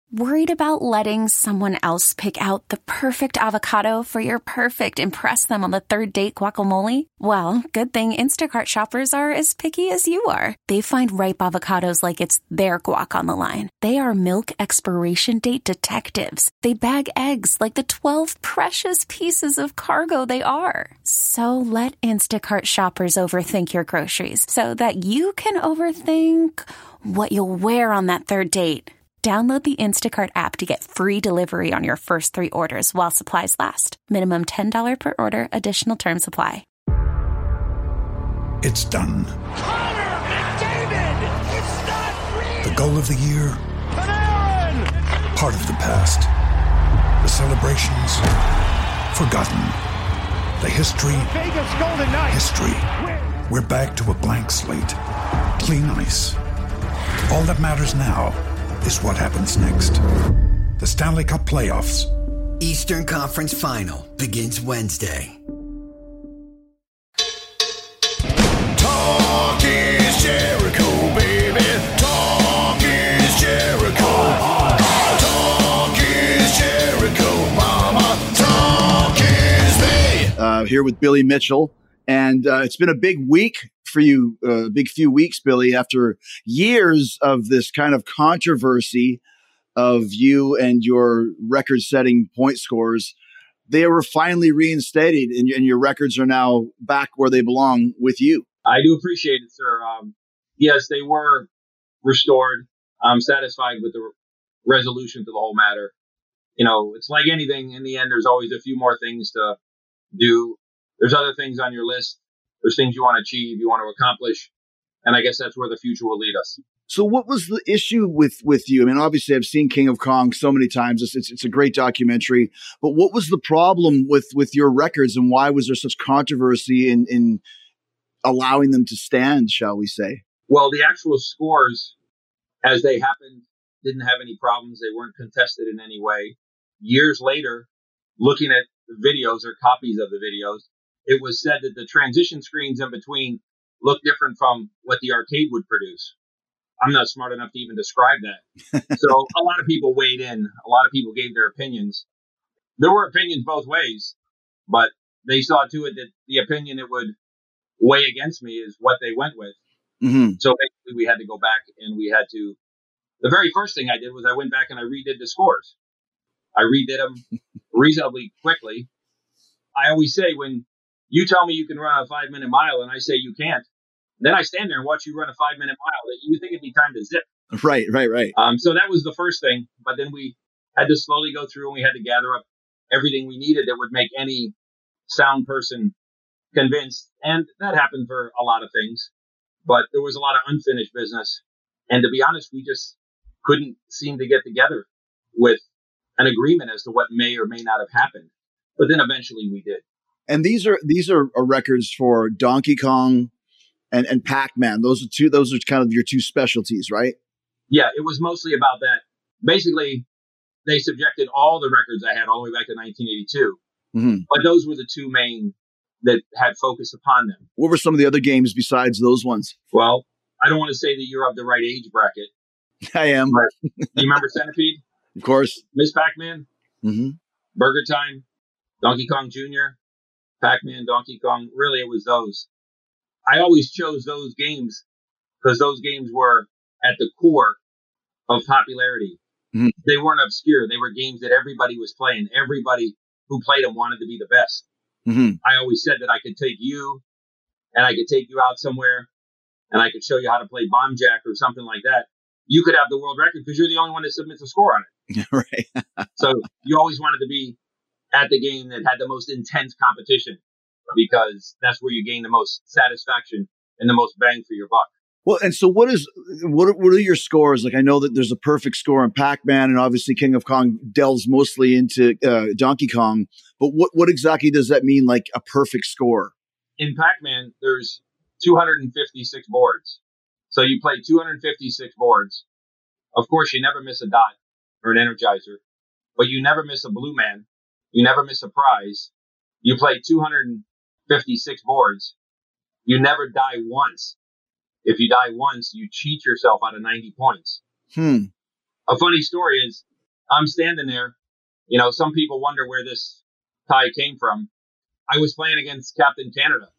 Worried about letting someone else pick out the perfect avocado for your perfect impress them on the third date guacamole? Well, good thing Instacart shoppers are as picky as you are. They find ripe avocados like it's their guac on the line. They are milk expiration date detectives. They bag eggs like the 12 precious pieces of cargo they are. So let Instacart shoppers overthink your groceries so that you can overthink what you'll wear on that third date. Download the Instacart app to get free delivery on your first 3 orders while supplies last. Minimum $10 per order. Additional terms apply. It's done. Connor McDavid! It's not real! The goal of the year. Panarin! Part of the past. The celebrations. Forgotten. The history. Vegas Golden Knights! History. We're back to a blank slate. Clean ice. All that matters now is what happens next. The Stanley Cup Playoffs. Eastern Conference Final begins Wednesday. Talk is Jericho, baby. Talk is Jericho. Talk is Jericho, mama. Talk is me. Here with Billy Mitchell. And it's been a big week for you, big few weeks, Billy, after years of this kind of controversy of you and your record-setting point scores. They were finally reinstated, and your records are now back where they belong with you. I do appreciate it, sir. Yes, they were restored. I'm satisfied with the resolution to the whole matter. You know, it's like anything. In the end, there's always a few more things to do. There's other things on your list. There's things you want to achieve, you want to accomplish. And I guess that's where the future will lead us. So what was the issue with you? I mean, obviously, I've seen King of Kong so many times. It's a great documentary. But what was the problem with your records, and why was there such controversy in allowing them to stand, shall we say? Well, the actual scores, as they happened, didn't have any problems. They weren't contested in any way. Years later, looking at the videos or copies of the videos, it was said that the transition screens in between look different from what the arcade would produce. I'm not smart enough to even describe that. So a lot of people weighed in. A lot of people gave their opinions. There were opinions both ways, but they saw to it that the opinion that would weigh against me is what they went with. Mm-hmm. So basically we had to go back and we had to, the very first thing I did was I went back and I redid the scores. I redid them reasonably quickly. I always say, when you tell me you can run a 5-minute mile and I say you can't, then I stand there and watch you run a 5-minute mile. You think it'd be time to zip. Right. So that was the first thing. But then we had to slowly go through and we had to gather up everything we needed that would make any sound person convinced. And that happened for a lot of things. But there was a lot of unfinished business. And to be honest, we just couldn't seem to get together with an agreement as to what may or may not have happened. But then eventually we did. And these are records for Donkey Kong and Pac-Man. Those are kind of your two specialties, right? Yeah, it was mostly about that. Basically, they subjected all the records I had all the way back to 1982. Mm-hmm. But those were the two main that had focus upon them. What were some of the other games besides those ones? Well, I don't want to say that you're of the right age bracket. I am. But do you remember Centipede? Of course. Miss Pac-Man? Mm-hmm. Burger Time? Donkey Kong Jr.? Pac-Man, Donkey Kong? Really, it was those. I always chose those games because those games were at the core of popularity. Mm-hmm. They weren't obscure. They were games that everybody was playing. Everybody who played them wanted to be the best. Mm-hmm. I always said that I could take you and I could take you out somewhere and I could show you how to play Bomb Jack or something like that. You could have the world record because you're the only one that submits a score on it. Right. So you always wanted to be at the game that had the most intense competition because that's where you gain the most satisfaction and the most bang for your buck. Well, and so what are your scores? Like, I know that there's a perfect score in Pac-Man, and obviously King of Kong delves mostly into Donkey Kong. But what exactly does that mean, like a perfect score? In Pac-Man, there's 256 boards. So you play 256 boards. Of course, you never miss a dot or an energizer, but you never miss a blue man. You never miss a prize. You play 256 boards. You never die once. If you die once, you cheat yourself out of 90 points. A funny story is I'm standing there. You know, some people wonder where this tie came from. I was playing against Captain Canada.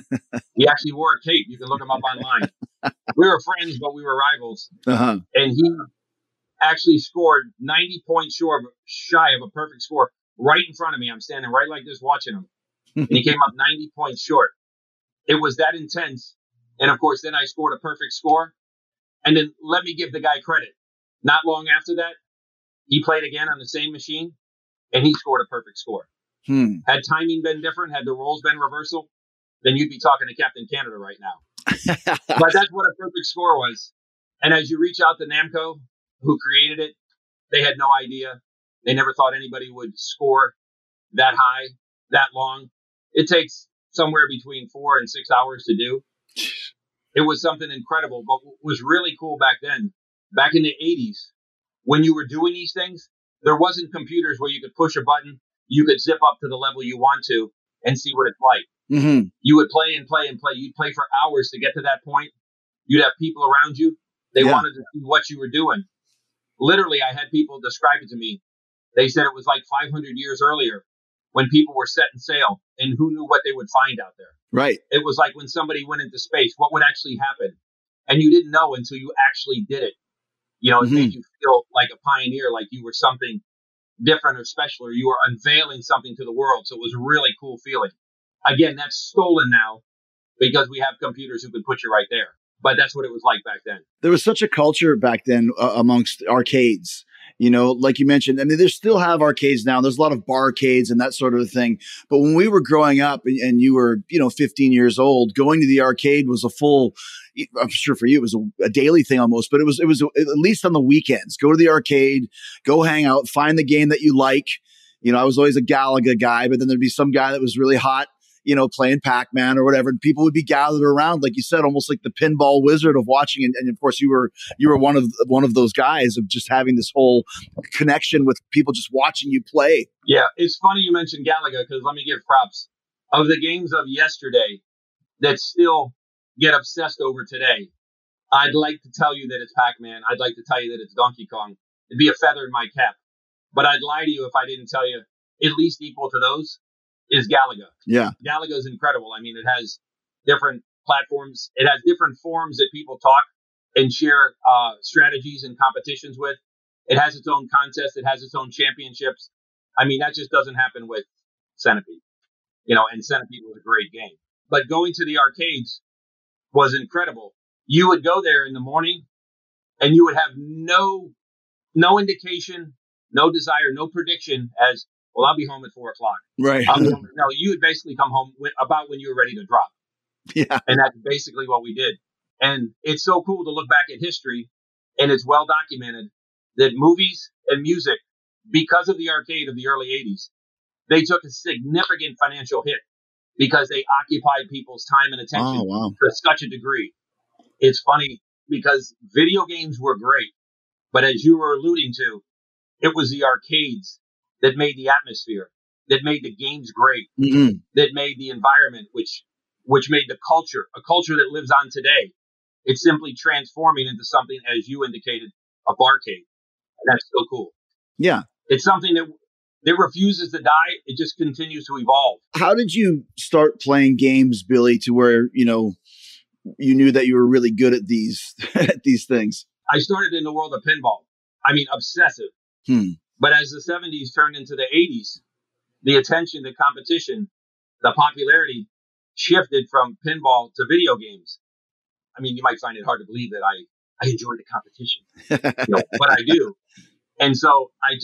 He actually wore a cape. You can look him up online. We were friends, but we were rivals. Uh-huh. And he actually scored 90 points shy of a perfect score right in front of me. I'm standing right like this watching him. And he came up 90 points short. It was that intense. And of course, then I scored a perfect score. And then let me give the guy credit. Not long after that, he played again on the same machine and he scored a perfect score. Had timing been different, had the roles been reversal, then you'd be talking to Captain Canada right now. But that's what a perfect score was. And as you reach out to Namco, who created it, they had no idea. They never thought anybody would score that high, that long. It takes somewhere between 4 and 6 hours to do. It was something incredible. But what was really cool back then, back in the 80s, when you were doing these things, there wasn't computers where you could push a button, you could zip up to the level you want to and see what it's like. Mm-hmm. You would play and play and play. You'd play for hours to get to that point. You'd have people around you. They wanted to see what you were doing. Literally, I had people describe it to me. They said it was like 500 years earlier when people were setting sail and who knew what they would find out there. Right. It was like when somebody went into space, what would actually happen? And you didn't know until you actually did it. You know, it made you feel like a pioneer, like you were something different or special, or you were unveiling something to the world. So it was a really cool feeling. Again, that's stolen now because we have computers who can put you right there. But that's what it was like back then. There was such a culture back then amongst arcades. You know, like you mentioned, I mean, they still have arcades now. There's a lot of barcades and that sort of thing. But when we were growing up and you were, 15 years old, going to the arcade was a full, I'm sure for you, it was a daily thing almost, but it was at least on the weekends. Go to the arcade, go hang out, find the game that you like. You know, I was always a Galaga guy, but then there'd be some guy that was really hot, playing Pac-Man or whatever. And people would be gathered around, like you said, almost like the pinball wizard of watching. And of course you were one of those guys of just having this whole connection with people just watching you play. Yeah. It's funny you mentioned Galaga because let me give props of the games of yesterday that still get obsessed over today. I'd like to tell you that it's Pac-Man. I'd like to tell you that it's Donkey Kong. It'd be a feather in my cap, but I'd lie to you if I didn't tell you at least equal to those is Galaga. Yeah. Galaga is incredible. I mean, it has different platforms. It has different forums that people talk and share strategies and competitions with. It has its own contest. It has its own championships. I mean, that just doesn't happen with Centipede. And Centipede was a great game. But going to the arcades was incredible. You would go there in the morning and you would have no indication, no desire, no prediction as, well, I'll be home at 4 o'clock. Right. No, you would basically come home about when you were ready to drop. Yeah. And that's basically what we did. And it's so cool to look back at history, and it's well documented that movies and music, because of the arcade of the early 80s, they took a significant financial hit because they occupied people's time and attention to such a degree. It's funny because video games were great, but as you were alluding to, it was the arcades that made the atmosphere, that made the games great, that made the environment, which made the culture, a culture that lives on today. It's simply transforming into something, as you indicated, a barcade. And that's so cool. Yeah. It's something that refuses to die. It just continues to evolve. How did you start playing games, Billy, to where, you knew that you were really good at these things? I started in the world of pinball. I mean, obsessive. But as the 70s turned into the 80s, the attention, the competition, the popularity shifted from pinball to video games. I mean, you might find it hard to believe that I enjoy the competition, but I do. And so I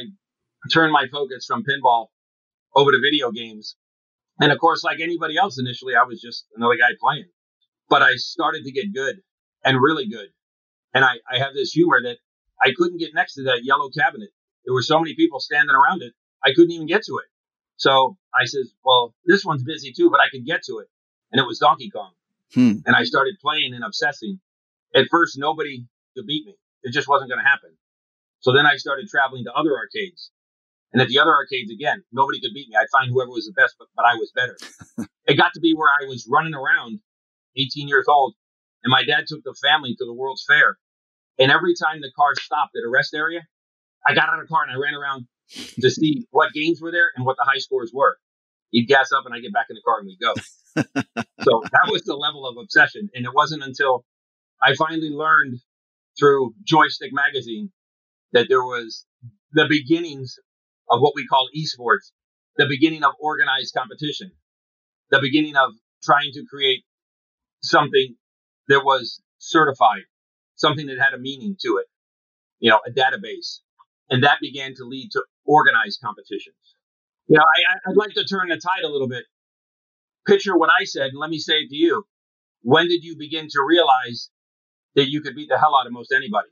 turned my focus from pinball over to video games. And of course, like anybody else, initially, I was just another guy playing. But I started to get good and really good. And I have this humor that I couldn't get next to that yellow cabinet. There were so many people standing around it, I couldn't even get to it. So I says, well, this one's busy too, but I could get to it. And it was Donkey Kong. And I started playing and obsessing. At first, nobody could beat me. It just wasn't going to happen. So then I started traveling to other arcades. And at the other arcades, again, nobody could beat me. I'd find whoever was the best, but I was better. It got to be where I was running around, 18 years old, and my dad took the family to the World's Fair. And every time the car stopped at a rest area, I got out of the car and I ran around to see what games were there and what the high scores were. He'd gas up and I get back in the car and we'd go. So that was the level of obsession. And it wasn't until I finally learned through Joystick Magazine that there was the beginnings of what we call esports, the beginning of organized competition, the beginning of trying to create something that was certified, something that had a meaning to it, a database. And that began to lead to organized competitions. I'd like to turn the tide a little bit. Picture what I said, and let me say it to you. When did you begin to realize that you could beat the hell out of most anybody?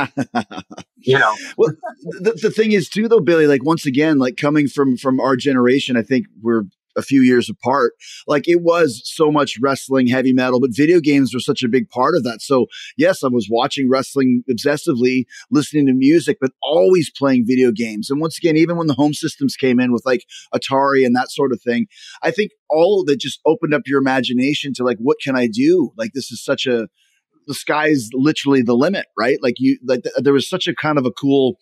Well, the thing is too, though, Billy, like, once again, like, coming from our generation, I think we're a few years apart. Like, it was so much wrestling, heavy metal, but video games were such a big part of that. So yes, I was watching wrestling obsessively, listening to music, but always playing video games. And once again, even when the home systems came in with like Atari and that sort of thing, I think all of that just opened up your imagination to like, what can I do? Like, this is such the sky's literally the limit, right? Like there was such a kind of a cool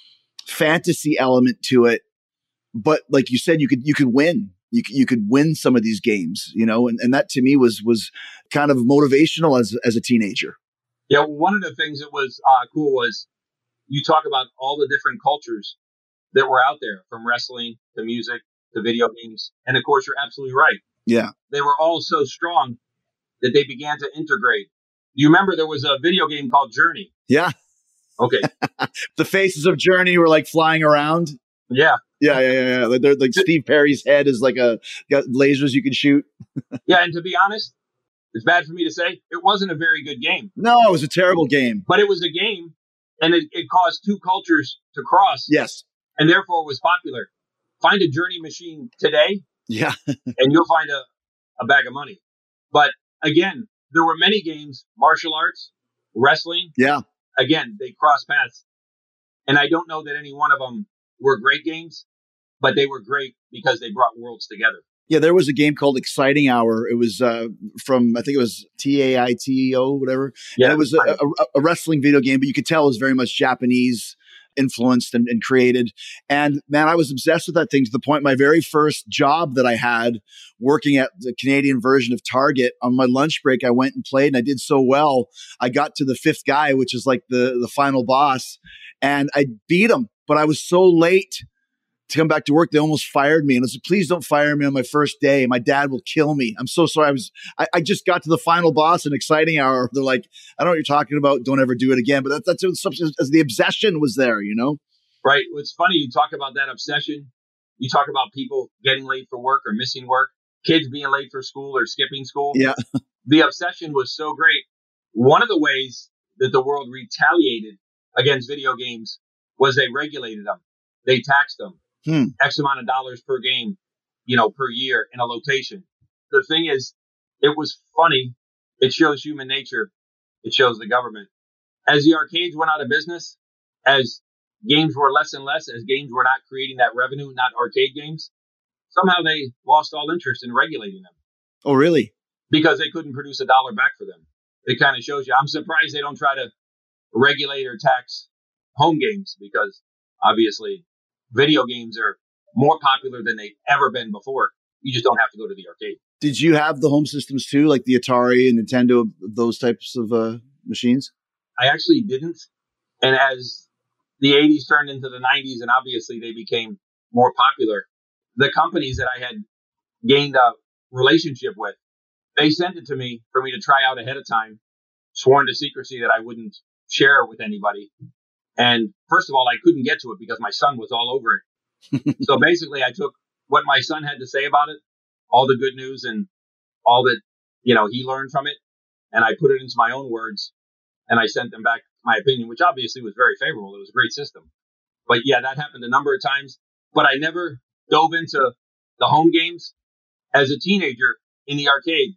fantasy element to it. But like you said, you could win. You could win some of these games, and that to me was kind of motivational as a teenager. Yeah, one of the things that was cool was you talk about all the different cultures that were out there, from wrestling to music to video games. And of course, you're absolutely right. Yeah. They were all so strong that they began to integrate. You remember there was a video game called Journey? Yeah. Okay. The faces of Journey were like flying around. Yeah. Yeah. They're like Steve Perry's head is like got lasers you can shoot. Yeah, and to be honest, it's bad for me to say, it wasn't a very good game. No, it was a terrible game. But it was a game, and it caused two cultures to cross. Yes. And therefore it was popular. Find a Journey machine today. Yeah. And you'll find a bag of money. But again, there were many games, martial arts, wrestling. Yeah. Again, they cross paths. And I don't know that any one of them were great games, but they were great because they brought worlds together. Yeah, there was a game called Exciting Hour. It was from, I think it was TAITO, whatever. Yeah, and it was a wrestling video game, but you could tell it was very much Japanese influenced and created. And man, I was obsessed with that thing to the point my very first job that I had working at the Canadian version of Target, on my lunch break, I went and played, and I did so well. I got to the fifth guy, which is like the final boss, and I beat him, but I was so late to come back to work. They almost fired me. And I said, please don't fire me on my first day. My dad will kill me. I'm so sorry. I just got to the final boss in Exciting Hour. They're like, I don't know what you're talking about. Don't ever do it again. But that's as the obsession was there, Right. It's funny. You talk about that obsession. You talk about people getting late for work or missing work, kids being late for school or skipping school. Yeah. The obsession was so great. One of the ways that the world retaliated against video games was they regulated them. They taxed them. X amount of dollars per game, per year in a location. The thing is, it was funny. It shows human nature. It shows the government. As the arcades went out of business, as games were less and less, as games were not creating that revenue, not arcade games, somehow they lost all interest in regulating them. Oh, really? Because they couldn't produce a dollar back for them. It kind of shows you. I'm surprised they don't try to regulate or tax home games, because obviously video games are more popular than they've ever been before. You just don't have to go to the arcade. Did you have the home systems too, like the Atari and Nintendo, those types of machines? I actually didn't. And as the 80s turned into the 90s, and obviously they became more popular, the companies that I had gained a relationship with, they sent it to me for me to try out ahead of time, sworn to secrecy that I wouldn't share it with anybody. And first of all, I couldn't get to it because my son was all over it. So basically, I took what my son had to say about it, all the good news and all that, he learned from it, and I put it into my own words, and I sent them back my opinion, which obviously was very favorable. It was a great system. But yeah, that happened a number of times. But I never dove into the home games. As a teenager in the arcade,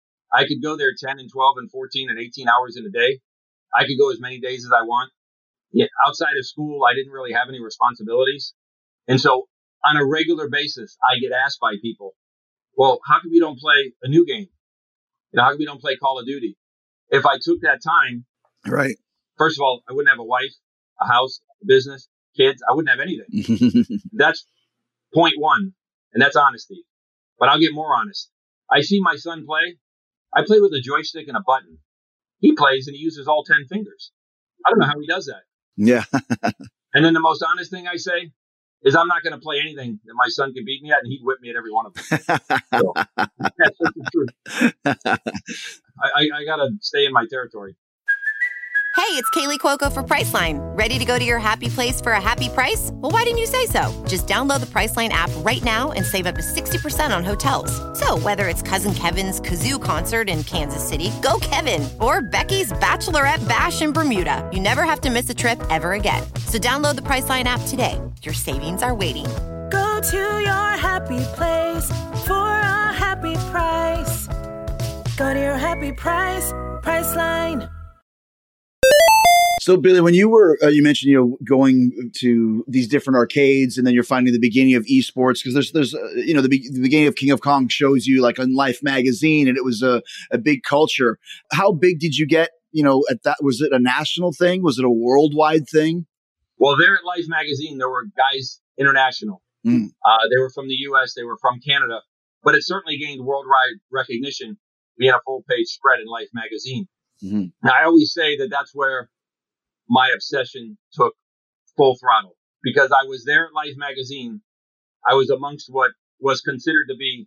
I could go there 10 and 12 and 14 and 18 hours in a day. I could go as many days as I want. Yeah, outside of school, I didn't really have any responsibilities. And so on a regular basis, I get asked by people, well, how come you don't play a new game? How come you don't play Call of Duty? If I took that time, right? First of all, I wouldn't have a wife, a house, a business. kids, I wouldn't have anything. That's point one, and that's honesty. But I'll get more honest. I see my son play. I play with a joystick and a button. He plays and he uses all 10 fingers. I don't know how he does that. Yeah. And then the most honest thing I say is I'm not going to play anything that my son can beat me at, and he'd whip me at every one of them. So, that's the truth. I got to stay in my territory. Hey, it's Kaylee Cuoco for Priceline. Ready to go to your happy place for a happy price? Well, why didn't you say so? Just download the Priceline app right now and save up to 60% on hotels. So whether it's Cousin Kevin's Kazoo Concert in Kansas City, go Kevin, or Becky's Bachelorette Bash in Bermuda, you never have to miss a trip ever again. So download the Priceline app today. Your savings are waiting. Go to your happy place for a happy price. Go to your happy price, Priceline. So, Billy, when you were, you mentioned, going to these different arcades, and then you're finding the beginning of esports, because there's the beginning of King of Kong shows you like on Life magazine, and it was a big culture. How big did you get, at that? Was it a national thing? Was it a worldwide thing? Well, there at Life magazine, there were guys international. They were from the U.S., they were from Canada, but it certainly gained worldwide recognition being a full page spread in Life magazine. Mm-hmm. Now, I always say that that's where my obsession took full throttle, because I was there at Life magazine. I was amongst what was considered to be,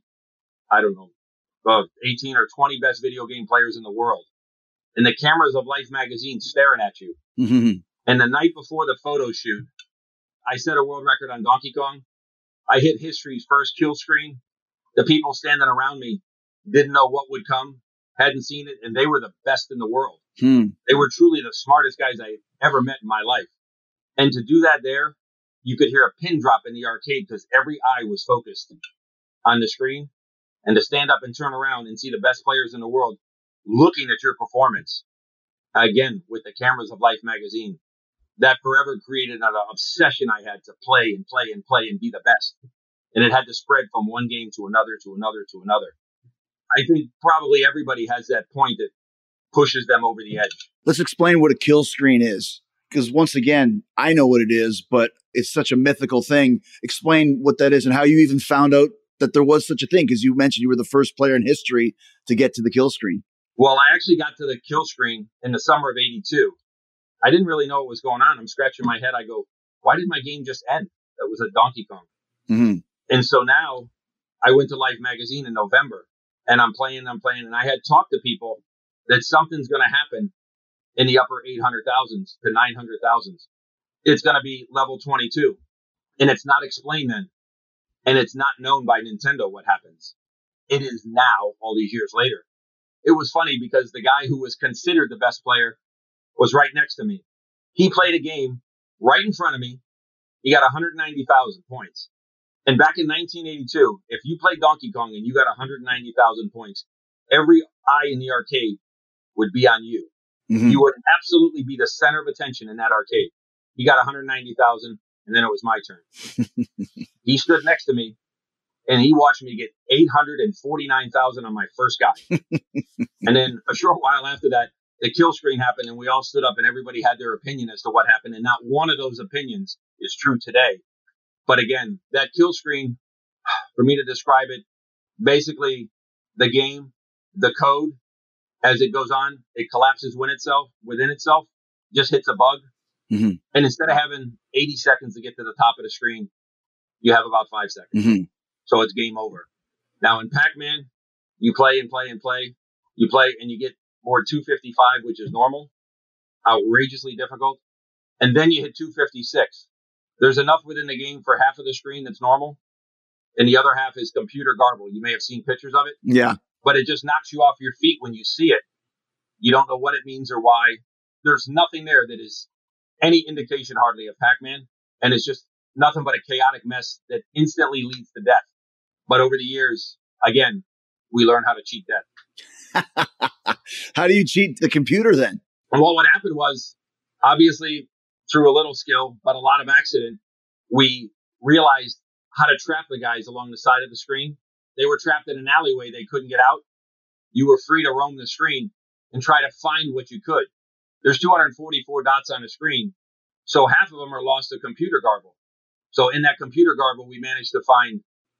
18 or 20 best video game players in the world. And the cameras of Life magazine staring at you. Mm-hmm. And the night before the photo shoot, I set a world record on Donkey Kong. I hit history's first kill screen. The people standing around me didn't know what would come, hadn't seen it, and they were the best in the world. They were truly the smartest guys I ever met in my life. And to do that there, you could hear a pin drop in the arcade because every eye was focused on the screen. And to stand up and turn around and see the best players in the world looking at your performance, again, with the cameras of Life magazine, that forever created an obsession I had to play and play and play and be the best. And it had to spread from one game to another, to another, to another. I think probably everybody has that point that pushes them over the edge. Let's explain what a kill screen is, because once again, I know what it is, but it's such a mythical thing. Explain what that is and how you even found out that there was such a thing, because you mentioned you were the first player in history to get to the kill screen. Well, I actually got to the kill screen in the summer of '82. I didn't really know what was going on. I'm scratching my head. I go, why did my game just end? That was a Donkey Kong. Mm-hmm. And so now I went to Life magazine in November, and I'm playing, and I had talked to people that something's going to happen in the upper 800,000s to 900,000s. It's going to be level 22, and it's not explained then, and it's not known by Nintendo what happens. It is now, all these years later. It was funny because the guy who was considered the best player was right next to me. He played a game right in front of me. He got 190,000 points. And back in 1982, if you played Donkey Kong and you got 190,000 points, every eye in the arcade would be on you. Mm-hmm. You would absolutely be the center of attention in that arcade. He got 190,000, and then it was my turn. He stood next to me, and he watched me get 849,000 on my first guy. And then a short while after that, the kill screen happened, and we all stood up, and everybody had their opinion as to what happened. And not one of those opinions is true today. But again, that kill screen, for me to describe it, basically the game, the code, as it goes on, it collapses within itself, just hits a bug. Mm-hmm. And instead of having 80 seconds to get to the top of the screen, you have about 5 seconds. Mm-hmm. So it's game over. Now in Pac-Man, you play and play and play. You play and you get board 255, which is normal, outrageously difficult. And then you hit 256. There's enough within the game for half of the screen that's normal, and the other half is computer garble. You may have seen pictures of it. Yeah. But it just knocks you off your feet when you see it. You don't know what it means or why. There's nothing there that is any indication hardly of Pac-Man, and it's just nothing but a chaotic mess that instantly leads to death. But over the years, again, we learn how to cheat death. How do you cheat the computer then? Well, what happened was, obviously, through a little skill, but a lot of accident, we realized how to trap the guys along the side of the screen. They were trapped in an alleyway. They couldn't get out. You were free to roam the screen and try to find what you could. There's 244 dots on the screen. So half of them are lost to computer garble. So in that computer garble, we managed to find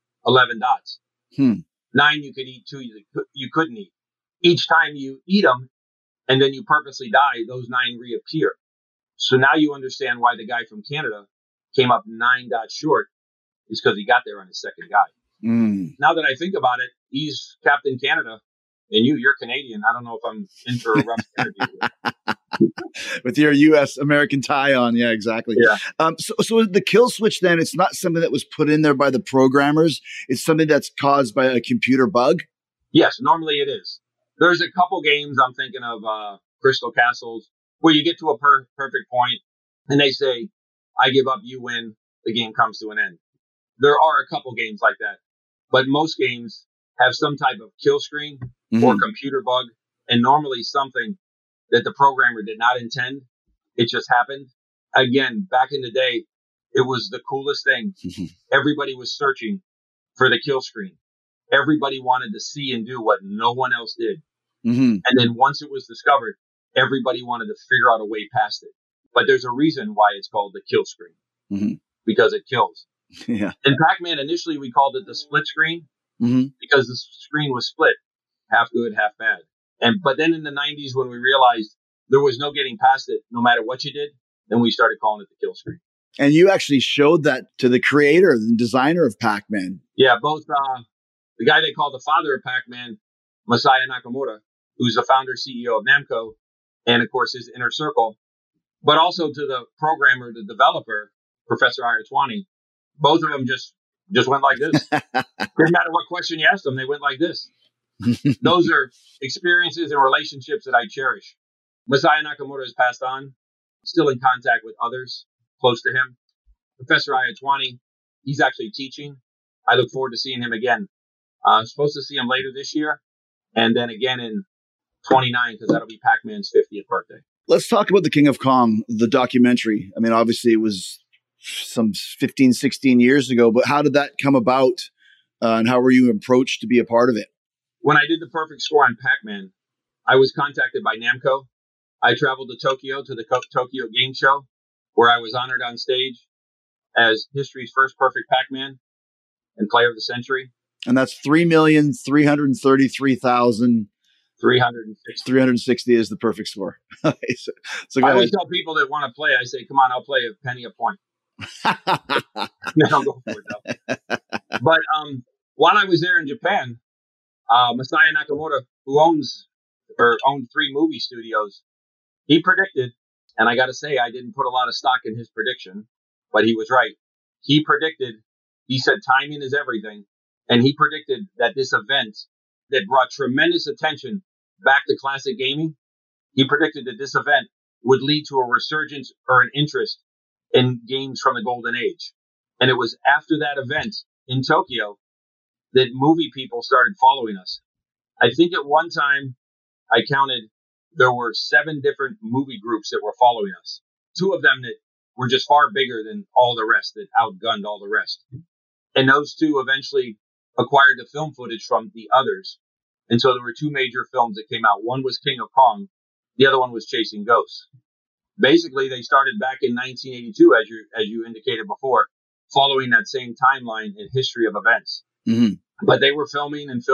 11 dots. 9 you could eat, 2 you couldn't eat. Each time you eat them and then you purposely die, those 9 reappear. So now you understand why the guy from Canada came up 9 dots short, is because he got there on his second guy. Now that I think about it, he's Captain Canada, and you're Canadian. I don't know if I'm in for a rough interview. With your U.S. American tie on. Yeah, exactly. Yeah. So the kill switch, then, it's not something that was put in there by the programmers. It's something that's caused by a computer bug? Yes, normally it is. There's a couple games I'm thinking of, Crystal Castles, where you get to a perfect point and they say, I give up, you win, the game comes to an end. There are a couple games like that, but most games have some type of kill screen or computer bug, and normally something that the programmer did not intend. It just happened. Again, back in the day, it was the coolest thing. Everybody was searching for the kill screen. Everybody wanted to see and do what no one else did. And then once it was discovered, everybody wanted to figure out a way past it. But there's a reason why it's called the kill screen, because it kills. Yeah. In Pac-Man, initially we called it the split screen because the screen was split, half good, half bad. But then in the 90s, when we realized there was no getting past it, no matter what you did, then we started calling it the kill screen. And you actually showed that to the creator, the designer of Pac-Man. Yeah, both the guy they call the father of Pac-Man, Masaya Nakamura, who's the founder CEO of Namco, and of course his inner circle, but also to the programmer, the developer, Professor Ayatwani. Both of them just went like this. Didn't matter what question you asked them, they went like this. Those are experiences and relationships that I cherish. Masaya Nakamura has passed on, still in contact with others close to him. Professor Ayatwani, he's actually teaching. I look forward to seeing him again. I'm supposed to see him later this year, and then again in 29, because that'll be Pac-Man's 50th birthday. Let's talk about The King of Kong, the documentary. I mean, obviously it was some 15, 16 years ago, but how did that come about, and how were you approached to be a part of it? When I did the perfect score on Pac-Man, I was contacted by Namco. I traveled to Tokyo to the Tokyo Game Show, where I was honored on stage as history's first perfect Pac-Man and Player of the Century. And that's 3,333,360 is the perfect score. So I always tell people that want to play, I say, come on, I'll play a penny a point. I'll go for it though. But while I was there in Japan, Masaya Nakamura, who owned 3 movie studios, he predicted, and I got to say, I didn't put a lot of stock in his prediction, but he was right. He said timing is everything. And he predicted that this event that brought tremendous attention back to classic gaming, he predicted that this event would lead to a resurgence or an interest in games from the golden age. And it was after that event in Tokyo that movie people started following us. I think at one time I counted there were 7 different movie groups that were following us. 2 of them that were just far bigger than all the rest, that outgunned all the rest. And those 2 eventually acquired the film footage from the others. And so there were 2 major films that came out. One was King of Kong. The other one was Chasing Ghosts. Basically, they started back in 1982, as you indicated before, following that same timeline and history of events. But they were filming, and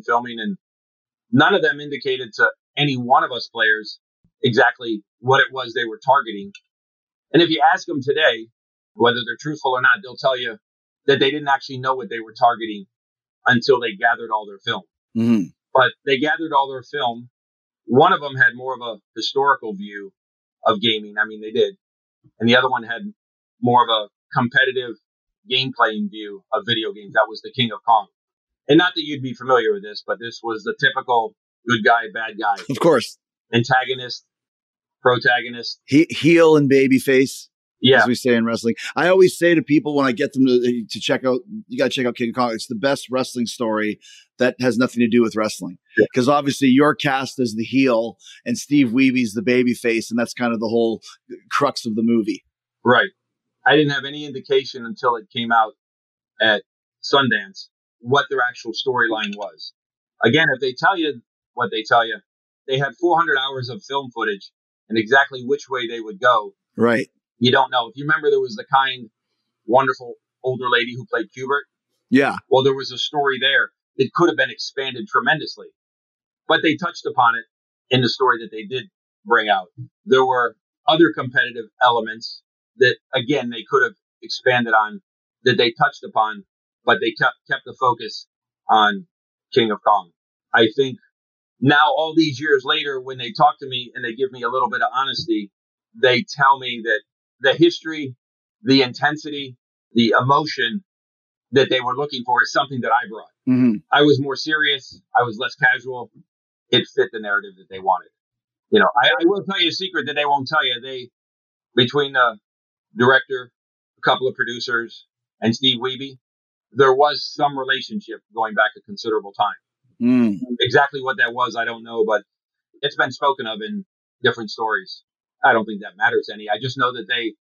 none of them indicated to any one of us players exactly what it was they were targeting. And if you ask them today, whether they're truthful or not, they'll tell you that they didn't actually know what they were targeting until they gathered all their film. But they gathered all their film. One of them had more of a historical view of gaming. I mean, they did. And the other one had more of a competitive game playing view of video games. That was the King of Kong. And not that you'd be familiar with this, but this was the typical good guy, bad guy. Of course. Antagonist, protagonist. Heel and baby face. Yeah. As we say in wrestling. I always say to people when I get them to check out, you got to check out King of Kong. It's the best wrestling story that has nothing to do with wrestling. Because obviously you're cast as the heel and Steve Weeby's the baby face. And that's kind of the whole crux of the movie. Right. I didn't have any indication until it came out at Sundance what their actual storyline was. Again, if they tell you what they tell you, they had 400 hours of film footage and exactly which way they would go. Right. You don't know. If you remember, there was the kind, wonderful older lady who played Qbert. Yeah. Well, there was a story there that could have been expanded tremendously, but they touched upon it in the story that they did bring out. There were other competitive elements that, again, they could have expanded on, that they touched upon, but they kept the focus on King of Kong. I think now, all these years later, when they talk to me and they give me a little bit of honesty, they tell me that the history, the intensity, the emotion that they were looking for is something that I brought. Mm-hmm. I was more serious. I was less casual. It fit the narrative that they wanted. You know, I will tell you a secret that they won't tell you. Between the director, a couple of producers, and Steve Wiebe, there was some relationship going back a considerable time. Mm. Exactly what that was, I don't know, but it's been spoken of in different stories. I don't think that matters any. I just know that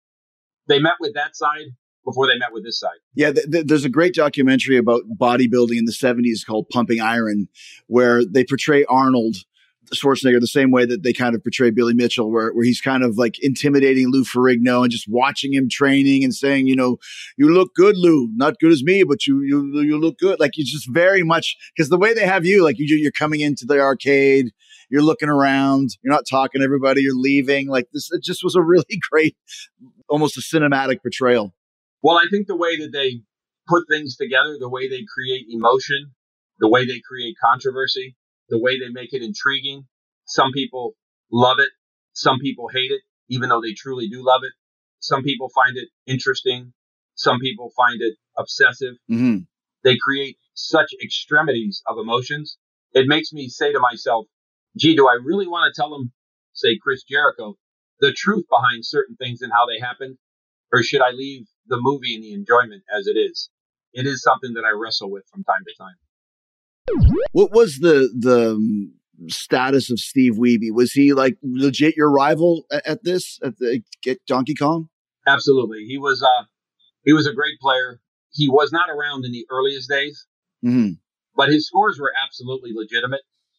they met with that side before they met with this side. Yeah, there's a great documentary about bodybuilding in the 70s called Pumping Iron, where they portray Arnold Schwarzenegger the same way that they kind of portray Billy Mitchell, where he's kind of like intimidating Lou Ferrigno and just watching him training and saying, you know, you look good, Lou, not good as me, but you look good. Like, it's just very much, because the way they have you, like you're coming into the arcade, you're looking around, you're not talking to everybody, you're leaving. Like this, it just was a really great, almost a cinematic portrayal. Well, I think the way that they put things together, the way they create emotion, the way they create controversy, the way they make it intriguing. Some people love it. Some people hate it, even though they truly do love it. Some people find it interesting. Some people find it obsessive. Mm-hmm. They create such extremities of emotions. It makes me say to myself, gee, do I really want to tell them, say Chris Jericho, the truth behind certain things and how they happened? Or should I leave the movie and the enjoyment as it is? It is something that I wrestle with from time to time. What was the status of Steve Wiebe? Was he like legit your rival at Donkey Kong? Absolutely. He was a great player. He was not around in the earliest days, mm-hmm. but his scores were absolutely legitimate.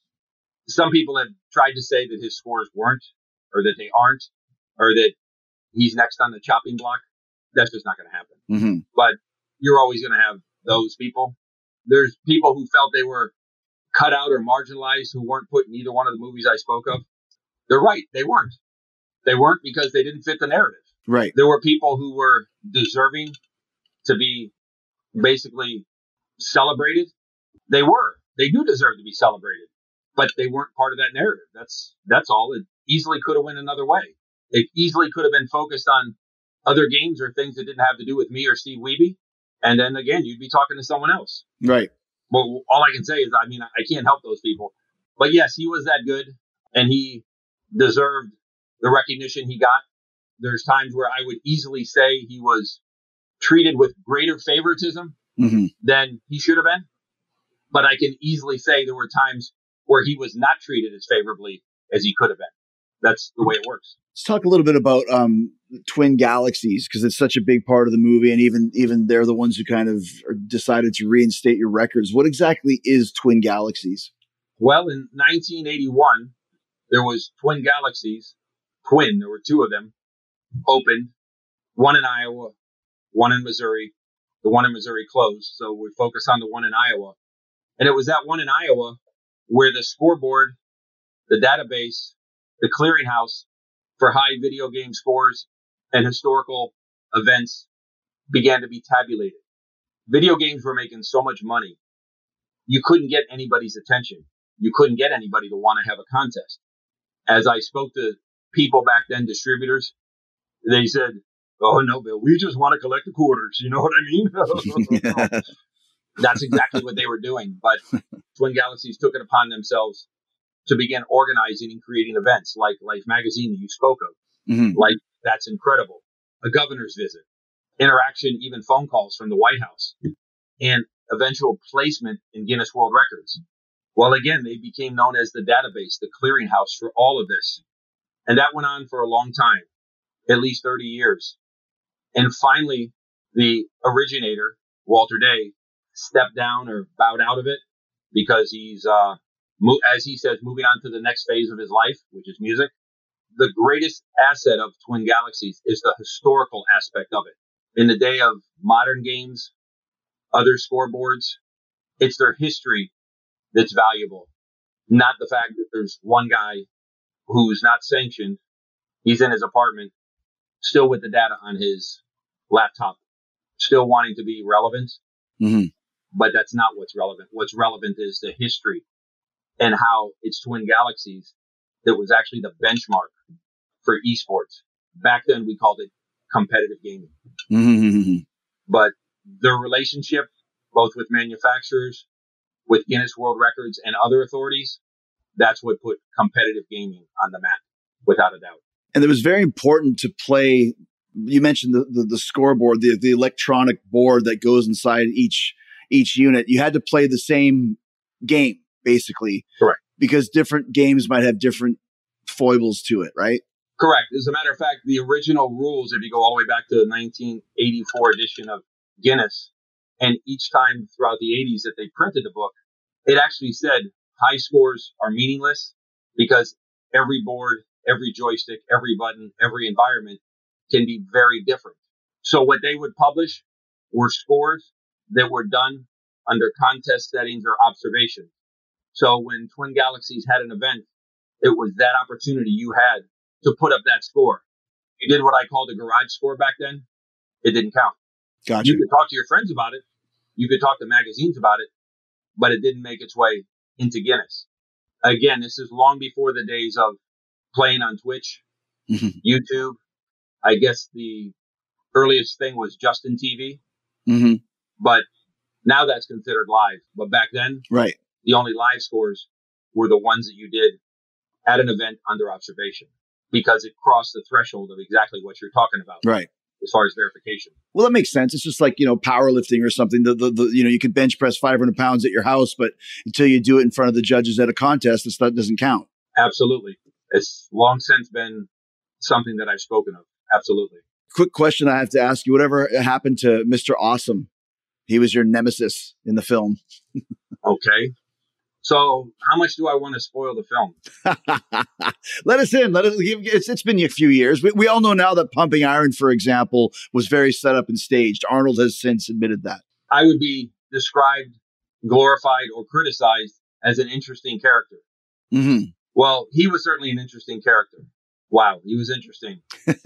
Some people have tried to say that his scores weren't, or that they aren't, or that he's next on the chopping block. That's just not going to happen. Mm-hmm. But you're always going to have those people. There's people who felt they were cut out or marginalized who weren't put in either one of the movies I spoke of. They're right. They weren't. They weren't because they didn't fit the narrative. Right. There were people who were deserving to be basically celebrated. They do deserve to be celebrated, but they weren't part of that narrative. That's all. It easily could have went another way. It easily could have been focused on other games or things that didn't have to do with me or Steve Wiebe. And then again, you'd be talking to someone else. Right. Well, all I can say is, I mean, I can't help those people. But yes, he was that good and he deserved the recognition he got. There's times where I would easily say he was treated with greater favoritism mm-hmm. than he should have been. But I can easily say there were times where he was not treated as favorably as he could have been. That's the way it works. Let's talk a little bit about Twin Galaxies, because it's such a big part of the movie, and even they're the ones who kind of decided to reinstate your records. What exactly is Twin Galaxies? Well, in 1981, there was Twin Galaxies. There were two of them, opened. One in Iowa, one in Missouri. The one in Missouri closed, so we focus on the one in Iowa. And it was that one in Iowa where the scoreboard, the database, the clearinghouse for high video game scores and historical events began to be tabulated. Video games were making so much money, you couldn't get anybody's attention. You couldn't get anybody to want to have a contest. As I spoke to people back then, distributors, they said, "Oh no, Bill, we just want to collect the quarters." You know what I mean? Yeah. That's exactly what they were doing. But Twin Galaxies took it upon themselves to begin organizing and creating events like Life Magazine that you spoke of. Mm-hmm. Like, that's incredible. A governor's visit, interaction, even phone calls from the White House, and eventual placement in Guinness World Records. Well, again, they became known as the database, the clearinghouse for all of this. And that went on for a long time, at least 30 years. And finally, the originator, Walter Day, stepped down or bowed out of it because he's, as he says, moving on to the next phase of his life, which is music. the greatest asset of Twin Galaxies is the historical aspect of it. In the day of modern games, other scoreboards, it's their history that's valuable, not the fact that there's one guy who's not sanctioned. He's in his apartment, still with the data on his laptop, still wanting to be relevant. Mm-hmm. But that's not what's relevant. What's relevant is the history and how it's Twin Galaxies that was actually the benchmark for esports. Back then, we called it competitive gaming. Mm-hmm. But the relationship, both with manufacturers, with Guinness World Records and other authorities, that's what put competitive gaming on the map, without a doubt. And it was very important to play. You mentioned the scoreboard, the electronic board that goes inside each unit. You had to play the same game, basically. Correct. Because different games might have different foibles to it, right? Correct. As a matter of fact, the original rules, if you go all the way back to the 1984 edition of Guinness, and each time throughout the 80s that they printed the book, it actually said high scores are meaningless because every board, every joystick, every button, every environment can be very different. So what they would publish were scores that were done under contest settings or observation. So when Twin Galaxies had an event, it was that opportunity you had to put up that score. You did what I called a garage score back then. It didn't count. Gotcha. You could talk to your friends about it. You could talk to magazines about it, but it didn't make its way into Guinness. Again, this is long before the days of playing on Twitch, YouTube. I guess the earliest thing was Justin TV, but now that's considered live. But back then, right, the only live scores were the ones that you did at an event under observation because it crossed the threshold of exactly what you're talking about. Right. As far as verification. Well, that makes sense. It's just like, powerlifting or something. You can bench press 500 pounds at your house, but until you do it in front of the judges at a contest, that doesn't count. Absolutely. It's long since been something that I've spoken of. Absolutely. Quick question I have to ask you. Whatever happened to Mr. Awesome? He was your nemesis in the film. Okay. So how much do I want to spoil the film? Let us in. It's been a few years. We all know now that Pumping Iron, for example, was very set up and staged. Arnold has since admitted that. I would be described, glorified, or criticized as an interesting character. Mm-hmm. Well, he was certainly an interesting character. Wow, he was interesting.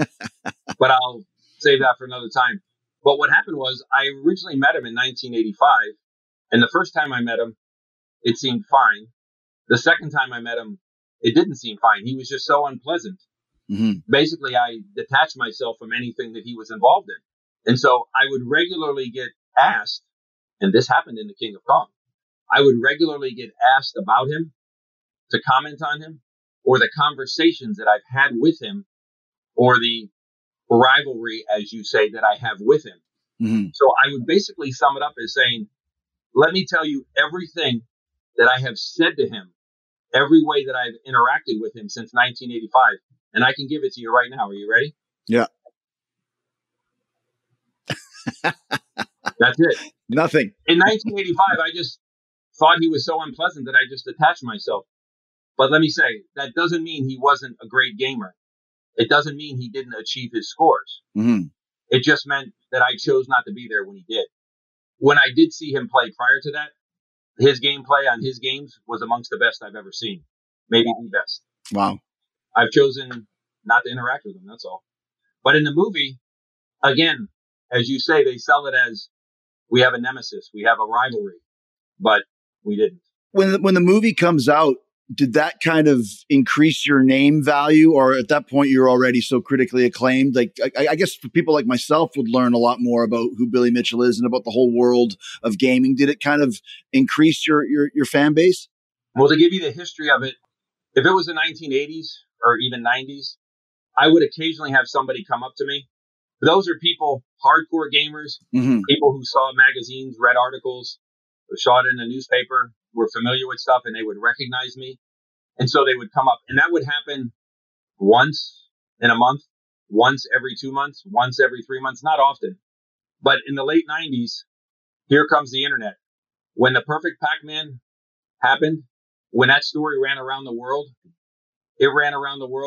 But I'll save that for another time. But what happened was I originally met him in 1985. And the first time I met him, it seemed fine. The second time I met him, it didn't seem fine. He was just so unpleasant. Mm-hmm. Basically, I detached myself from anything that he was involved in. And so I would regularly get asked, and this happened in The King of Kong, I would regularly get asked about him, to comment on him, or the conversations that I've had with him, or the rivalry, as you say, that I have with him. Mm-hmm. So I would basically sum it up as saying, let me tell you everything that I have said to him, every way that I've interacted with him since 1985. And I can give it to you right now. Are you ready? Yeah. That's it. Nothing. In 1985, I just thought he was so unpleasant that I just detached myself. But let me say, that doesn't mean he wasn't a great gamer. It doesn't mean he didn't achieve his scores. Mm-hmm. It just meant that I chose not to be there when he did. When I did see him play prior to that, his gameplay on his games was amongst the best I've ever seen. Maybe the best. Wow. I've chosen not to interact with him, that's all. But in the movie, again, as you say, they sell it as we have a nemesis, we have a rivalry, but we didn't. When the movie comes out, did that kind of increase your name value, or at that point you're already so critically acclaimed? Like, I guess for people like myself would learn a lot more about who Billy Mitchell is and about the whole world of gaming. Did it kind of increase your fan base? Well, to give you the history of it, if it was the 1980s or even 90s, I would occasionally have somebody come up to me. Those are people, hardcore gamers, people who saw magazines, read articles, saw it in a newspaper, were familiar with stuff, and they would recognize me. And so they would come up. And that would happen once in a month, once every 2 months, once every 3 months, not often. But in the late 90s, here comes the internet. When the Perfect Pac-Man happened, when that story ran around the world, it ran around the world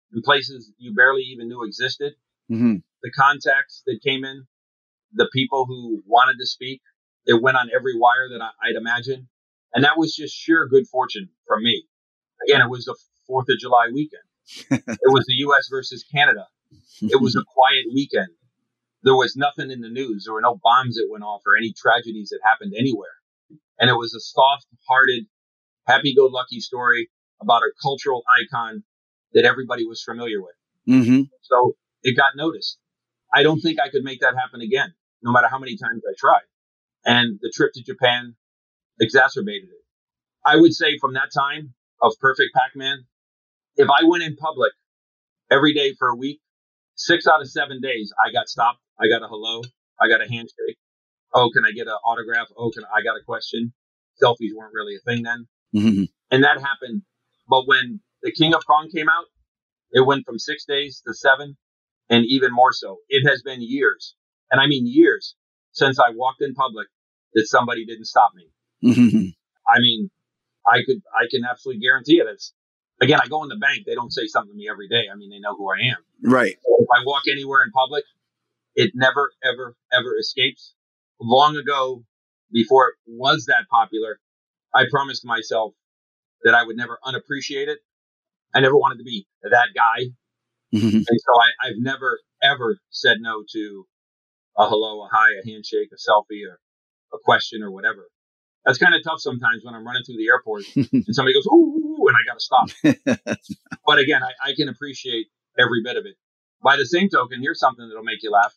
in places you barely even knew existed. Mm-hmm. The contacts that came in, the people who wanted to speak, it went on every wire that I'd imagine. And that was just sheer good fortune from me. Again, it was the 4th of July weekend. It was the U.S. versus Canada. It was a quiet weekend. There was nothing in the news. There were no bombs that went off or any tragedies that happened anywhere. And it was a soft-hearted, happy-go-lucky story about a cultural icon that everybody was familiar with. Mm-hmm. So it got noticed. I don't think I could make that happen again, no matter how many times I tried. And the trip to Japan exacerbated it. I would say from that time of Perfect Pac-Man, if I went in public every day for a week, 6 out of 7 days, I got stopped. I got a hello. I got a handshake. Oh, can I get an autograph? Oh, I got a question. Selfies weren't really a thing then. Mm-hmm. And that happened. But when the King of Kong came out, it went from 6 days to 7, and even more so. It has been years, and I mean years, since I walked in public that somebody didn't stop me. Mm-hmm. I mean, I can absolutely guarantee it. Again, I go in the bank. They don't say something to me every day. I mean, they know who I am. Right. If I walk anywhere in public, it never, ever, ever escapes. Long ago, before it was that popular, I promised myself that I would never unappreciate it. I never wanted to be that guy. Mm-hmm. And so I've never, ever said no to a hello, a hi, a handshake, a selfie, or a question or whatever. That's kind of tough sometimes when I'm running through the airport and somebody goes, ooh, and I got to stop. But again, I can appreciate every bit of it. By the same token, here's something that'll make you laugh.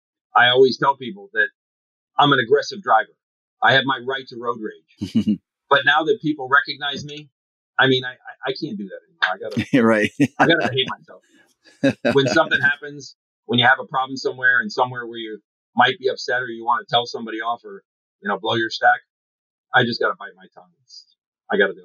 I always tell people that I'm an aggressive driver. I have my right to road rage. But now that people recognize me, I mean, I can't do that anymore. Right. I gotta behave myself. When something happens, when you have a problem somewhere and somewhere where you might be upset or you want to tell somebody off or, blow your stack, I just gotta bite my tongue. I gotta do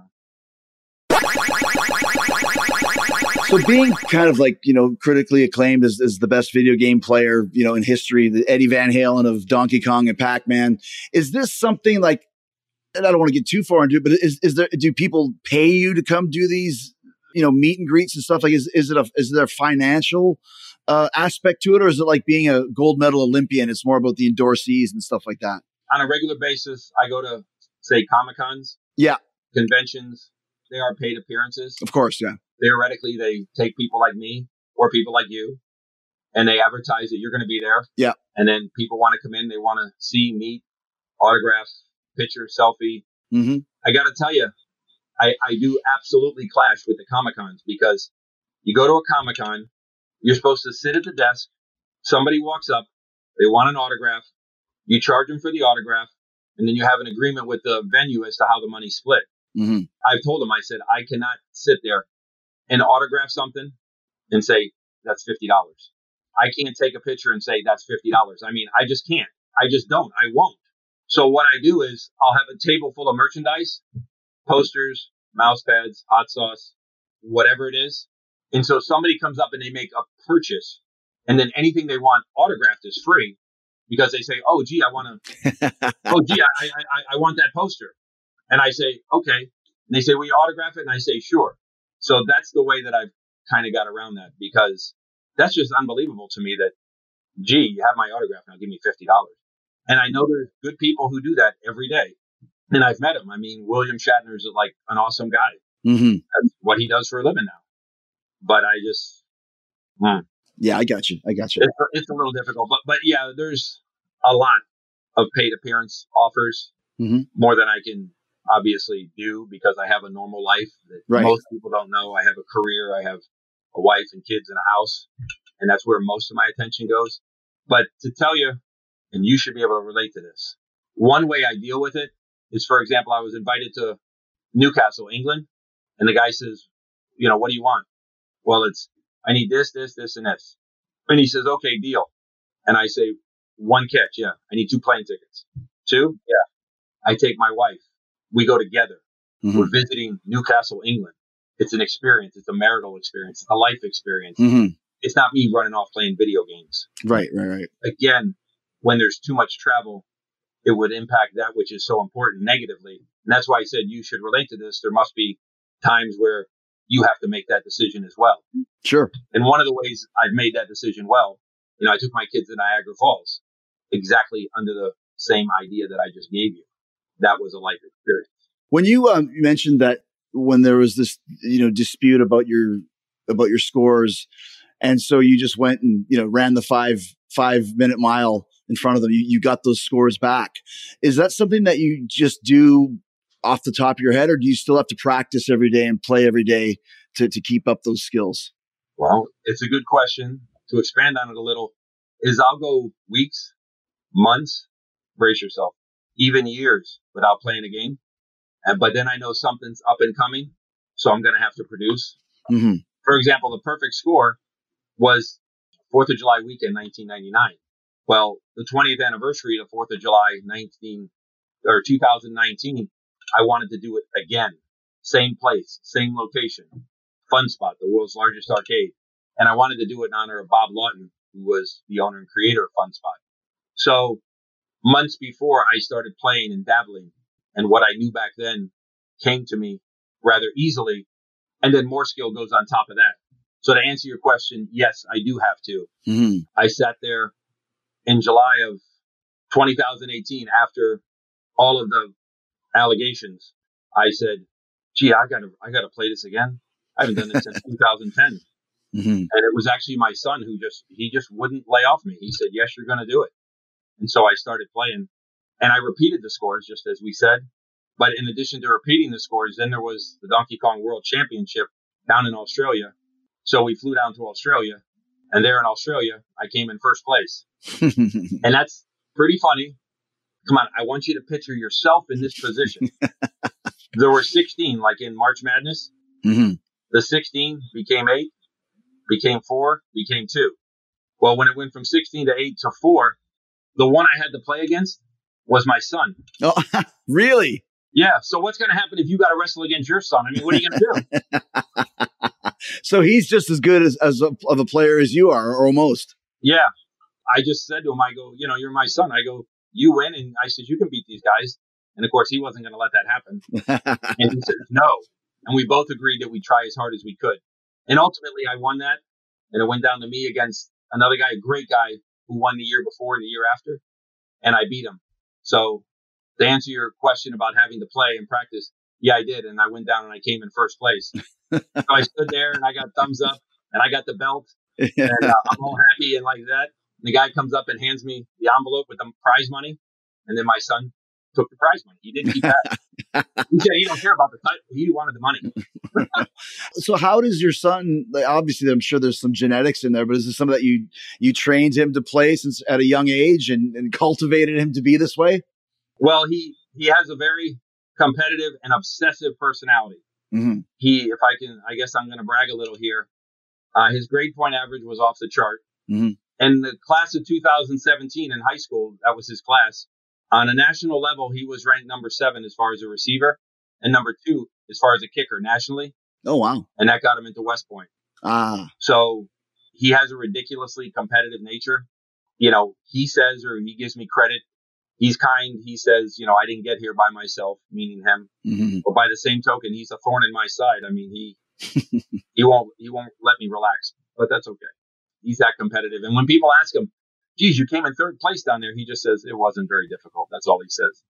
it. So being kind of like, critically acclaimed as the best video game player, in history, the Eddie Van Halen of Donkey Kong and Pac-Man, is this something like, and I don't want to get too far into it, but do people pay you to come do these, meet and greets and stuff? Like, is there a financial aspect to it, or is it like being a gold medal Olympian? It's more about the endorsees and stuff like that. On a regular basis, I go to, say, Comic-Cons. Yeah. Conventions. They are paid appearances. Of course, yeah. Theoretically, they take people like me or people like you, and they advertise that you're going to be there. Yeah. And then people want to come in. They want to see, meet, autograph, picture, selfie. Mm-hmm. I got to tell you, I do absolutely clash with the Comic-Cons, because you go to a Comic-Con, you're supposed to sit at the desk. Somebody walks up. They want an autograph. You charge them for the autograph, and then you have an agreement with the venue as to how the money's split. Mm-hmm. I've told them, I said, I cannot sit there and autograph something and say, that's $50. I can't take a picture and say, that's $50. I mean, I just can't. I just don't. I won't. So what I do is I'll have a table full of merchandise, posters, mouse pads, hot sauce, whatever it is. And so somebody comes up and they make a purchase, and then anything they want autographed is free, because they say, oh, gee, I want that poster. And I say, okay. And they say, will you autograph it? And I say, sure. So that's the way that I've kind of got around that, because that's just unbelievable to me that, gee, you have my autograph, now give me $50. And I know there's good people who do that every day. And I've met him. I mean, William Shatner's like an awesome guy. Mm-hmm. That's what he does for a living now. But I just... Yeah, I got you. It's a little difficult. But yeah, there's a lot of paid appearance offers, mm-hmm. more than I can obviously do, because I have a normal life that right. Most people don't know. I have a career. I have a wife and kids and a house, and that's where most of my attention goes. But to tell you, and you should be able to relate to this, one way I deal with it is, for example, I was invited to Newcastle, England, and the guy says, what do you want? Well, I need this, this, this, and this. And he says, okay, deal. And I say, one catch. Yeah. I need 2 plane tickets. 2? Yeah. I take my wife. We go together. Mm-hmm. We're visiting Newcastle, England. It's an experience. It's a marital experience. It's a life experience. Mm-hmm. It's not me running off playing video games. Right. Again, when there's too much travel, it would impact that which is so important negatively. And that's why I said you should relate to this. There must be times where you have to make that decision as well. Sure. And one of the ways I've made that decision well, I took my kids to Niagara Falls exactly under the same idea that I just gave you. That was a life experience. When you mentioned that when there was this, dispute about your scores, and so you just went and, ran the 5-minute mile in front of them, you got those scores back. Is that something that you just do off the top of your head, or do you still have to practice every day and play every day to keep up those skills? Well, it's a good question. To expand on it a little, is I'll go weeks, months, brace yourself, even years without playing a game. But then I know something's up and coming, so I'm going to have to produce. Mm-hmm. For example, the perfect score was 4th of July weekend, 1999. Well, the 20th anniversary of 4th of July, 2019, I wanted to do it again. Same place, same location, Fun Spot, the world's largest arcade. And I wanted to do it in honor of Bob Lawton, who was the owner and creator of Fun Spot. So months before I started playing and dabbling, and what I knew back then came to me rather easily. And then more skill goes on top of that. So to answer your question, yes, I do have to. Mm-hmm. I sat there in July of 2018 after all of the allegations. I said, gee, I gotta play this again. I haven't done this since 2010. Mm-hmm. And it was actually my son who just wouldn't lay off me. He said, yes, you're going to do it. And so I started playing, and I repeated the scores just as we said. But in addition to repeating the scores, then there was the Donkey Kong World Championship down in Australia. So we flew down to Australia, and there in Australia, I came in first place. And that's pretty funny. Come on, I want you to picture yourself in this position. There were 16, like in March Madness. Mm-hmm. The 16 became 8, became 4, became 2. Well, when it went from 16 to 8 to 4, the one I had to play against was my son. Oh, really? Yeah. So what's going to happen if you got to wrestle against your son? I mean, what are you going to do? So he's just as good of a player as you are, or almost. Yeah. I just said to him, I go, you're my son. I go, you win. And I said, you can beat these guys. And of course, he wasn't going to let that happen. And he said, no. And we both agreed that we'd try as hard as we could. And ultimately, I won that. And it went down to me against another guy, a great guy who won the year before and the year after. And I beat him. So to answer your question about having to play and practice, yeah, I did. And I went down and I came in first place. So I stood there and I got thumbs up and I got the belt. And I'm all happy and like that. And the guy comes up and hands me the envelope with the prize money. And then my son took the prize money. He didn't keep that. He said he don't care about the title. He wanted the money. So how does your son, obviously I'm sure there's some genetics in there, but is this something that you trained him to play since at a young age and cultivated him to be this way? Well, he has a very competitive and obsessive personality. Mm-hmm. I guess I'm going to brag a little here. His grade point average was off the chart. Mm-hmm. And the class of 2017 in high school, that was his class. On a national level, he was ranked number 7 as far as a receiver and number 2 as far as a kicker nationally. Oh, wow. And that got him into West Point. So he has a ridiculously competitive nature. He says, or he gives me credit. He's kind. He says, I didn't get here by myself, meaning him. Mm-hmm. But by the same token, he's a thorn in my side. I mean, he won't let me relax, but that's okay. He's that competitive. And when people ask him, geez, you came in third place down there, he just says it wasn't very difficult. That's all he says.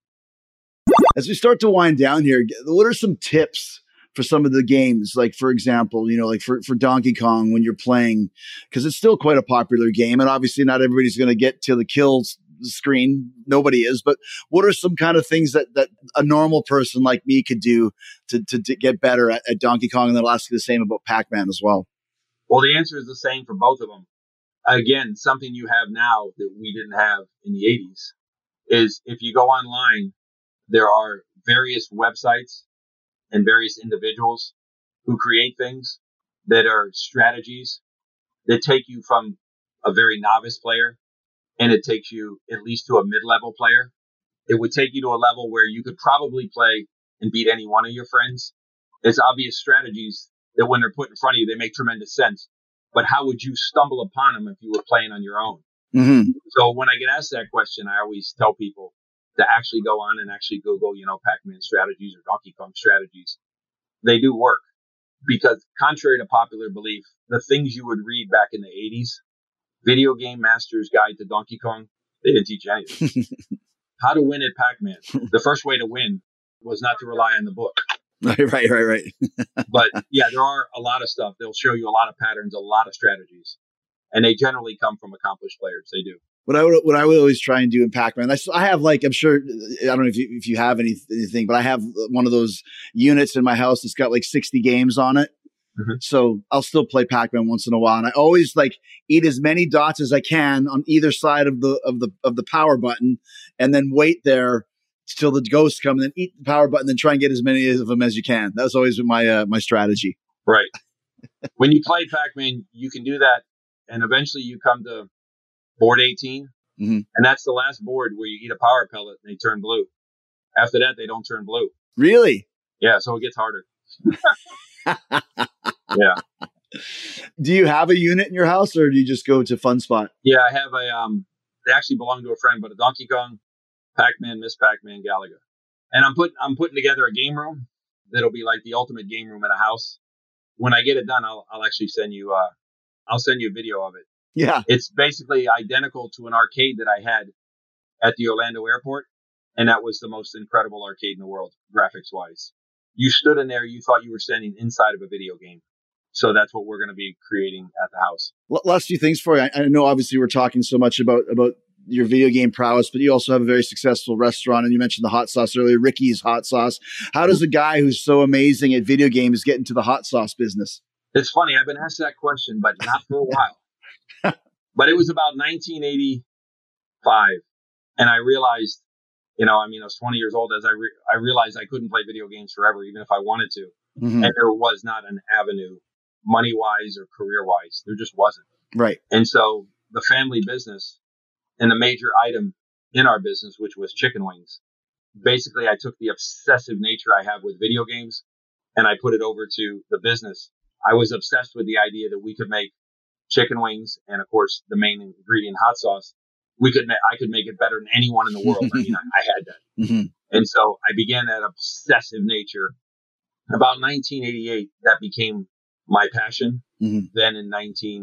As we start to wind down here, what are some tips for some of the games? Like, for example, like for Donkey Kong when you're playing, because it's still quite a popular game. And obviously not everybody's going to get to the kills screen. Nobody is. But what are some kind of things that a normal person like me could do to get better at Donkey Kong? And then I'll ask you the same about Pac-Man as well. Well, the answer is the same for both of them. Again, something you have now that we didn't have in the 80s is if you go online, there are various websites and various individuals who create things that are strategies that take you from a very novice player and it takes you at least to a mid-level player. It would take you to a level where you could probably play and beat any one of your friends. It's obvious strategies that when they're put in front of you, they make tremendous sense. But how would you stumble upon them if you were playing on your own? Mm-hmm. So when I get asked that question, I always tell people to actually go on and actually Google, Pac-Man strategies or Donkey Kong strategies. They do work. because contrary to popular belief, the things you would read back in the 80s, Video Game Master's Guide to Donkey Kong, they didn't teach anything. How to win at Pac-Man. The first way to win was not to rely on the book. Right. But yeah, there are a lot of stuff. They'll show you a lot of patterns, a lot of strategies, and they generally come from accomplished players. They do. What I would always try and do in Pac-Man, I have like, I'm sure, I don't know if you have anything, but I have one of those units in my house that's got like 60 games on it. Mm-hmm. So I'll still play Pac-Man once in a while. And I always like eat as many dots as I can on either side of the power button, and then wait there till the ghosts come, and then eat the power button, then try and get as many of them as you can. That's always been my strategy. Right. When you play Pac-Man, you can do that. And eventually you come to board 18. Mm-hmm. And that's the last board where you eat a power pellet and they turn blue. After that, they don't turn blue. Really? Yeah. So it gets harder. Yeah. Do you have a unit in your house, or do you just go to Fun Spot? Yeah, I have they actually belong to a friend, but a Donkey Kong, Pac-Man, Miss Pac-Man, Galaga. And I'm putting together a game room that'll be like the ultimate game room in a house. When I get it done, I'll actually send you I'll send you a video of it. Yeah. It's basically identical to an arcade that I had at the Orlando airport. And that was the most incredible arcade in the world, graphics wise. You stood in there, you thought you were standing inside of a video game. So that's what we're going to be creating at the house. Last few things for you. I know obviously we're talking so much about your video game prowess, but you also have a very successful restaurant, and you mentioned the hot sauce earlier, Ricky's Hot Sauce. How does a guy who's so amazing at video games get into the hot sauce business? It's funny. I've been asked that question, but not for a while. But it was about 1985, and I realized, I was 20 years old as I realized I couldn't play video games forever, even if I wanted to. Mm-hmm. And there was not an avenue, money-wise or career-wise. There just wasn't. Right. And so the family business and the major item in our business, which was chicken wings, basically I took the obsessive nature I have with video games and I put it over to the business. I was obsessed with the idea that we could make chicken wings and, of course, the main ingredient, hot sauce. I could make it better than anyone in the world. I mean, I had that. Mm-hmm. And so I began that obsessive nature. About 1988, that became my passion. Mm-hmm. Then in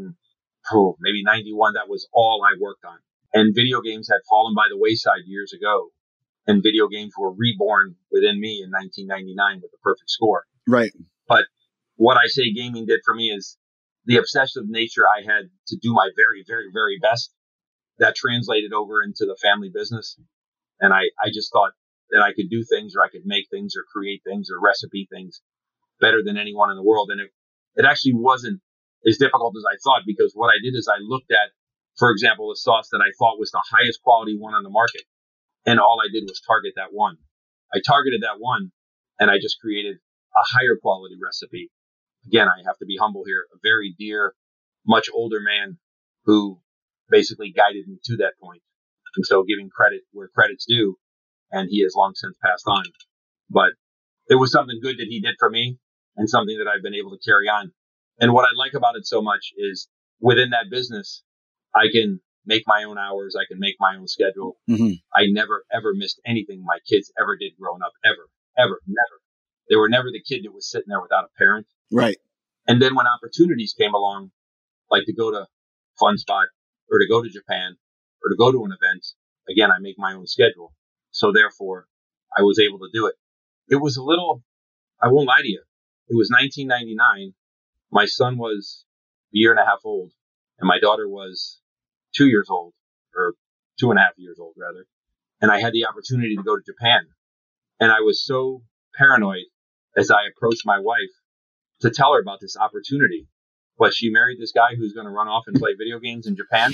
maybe 91, that was all I worked on. And video games had fallen by the wayside years ago. And video games were reborn within me in 1999 with the perfect score. Right. But what I say gaming did for me is the obsessive nature I had to do my very, very, very best. That translated over into the family business. And I just thought that I could do things, or I could make things, or create things, or recipe things better than anyone in the world. And it actually wasn't as difficult as I thought, because what I did is I looked at, for example, a sauce that I thought was the highest quality one on the market. And all I did was target that one. I targeted that one, and I just created a higher quality recipe. Again, I have to be humble here. A very dear, much older man who basically guided me to that point. And so giving credit where credit's due, and he has long since passed on. But it was something good that he did for me, and something that I've been able to carry on. And what I like about it so much is within that business, I can make my own hours. I can make my own schedule. Mm-hmm. I never, ever missed anything my kids ever did growing up. Ever, never. They were never the kid that was sitting there without a parent. Right. And then when opportunities came along, like to go to Fun Spot, or to go to Japan, or to go to an event, again, I make my own schedule. So therefore, I was able to do it. It was a little, I won't lie to you. It was 1999. My son was a year and a half old, and my daughter was 2 years old, or 2.5 years old, rather. And I had the opportunity to go to Japan. And I was so paranoid as I approached my wife to tell her about this opportunity. But she married this guy who's going to run off and play video games in Japan.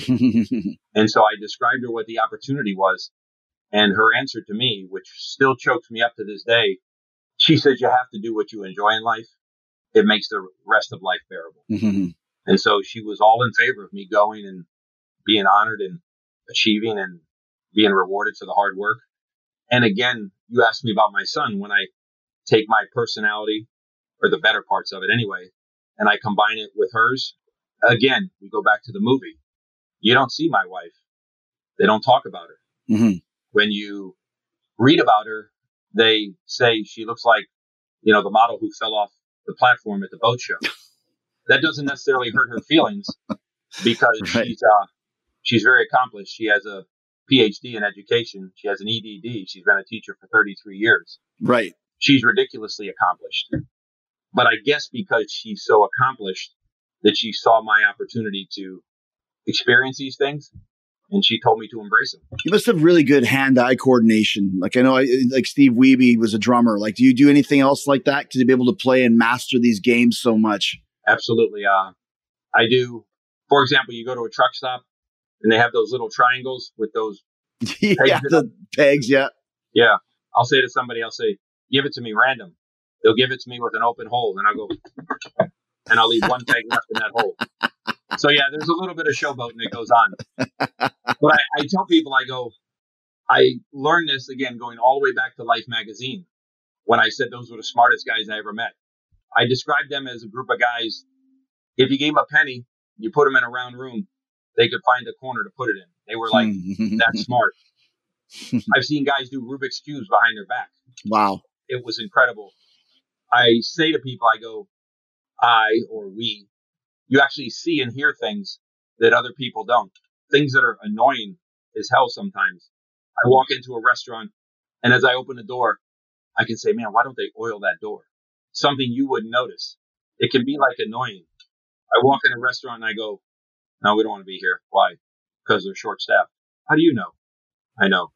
And so I described her what the opportunity was. And her answer to me, which still chokes me up to this day, she says, you have to do what you enjoy in life. It makes the rest of life bearable. Mm-hmm. And so she was all in favor of me going and being honored and achieving and being rewarded for the hard work. And again, you asked me about my son. When I take my personality, or the better parts of it anyway, and I combine it with hers, again, we go back to the movie. You don't see my wife. They don't talk about her. Mm-hmm. When you read about her, they say she looks like, the model who fell off the platform at the boat show. That doesn't necessarily hurt her feelings because she's very accomplished. She has a PhD in education. She has an EDD. She's been a teacher for 33 years. Right. She's ridiculously accomplished. But I guess because she's so accomplished that she saw my opportunity to experience these things, and she told me to embrace them. You must have really good hand-eye coordination. Like I know, like Steve Wiebe was a drummer. Like, do you do anything else like that to be able to play and master these games so much? Absolutely. I do. For example, you go to a truck stop and they have those little triangles with those yeah, the pegs. Yeah. Yeah. I'll say to somebody, give it to me random. They'll give it to me with an open hole, and I'll go, and I'll leave one peg left in that hole. So yeah, there's a little bit of showboating that goes on. But I tell people, I learned this again, going all the way back to Life magazine, when I said those were the smartest guys I ever met. I described them as a group of guys. If you gave them a penny, you put them in a round room, they could find a corner to put it in. They were like that smart. I've seen guys do Rubik's Cubes behind their back. Wow. It was incredible. I say to people, I go, we, you actually see and hear things that other people don't. Things that are annoying as hell sometimes. I walk into a restaurant, and as I open the door, I can say, man, why don't they oil that door? Something you wouldn't notice. It can be like annoying. I walk in a restaurant and I go, no, we don't want to be here. Why? Because they're short staffed. How do you know? I know.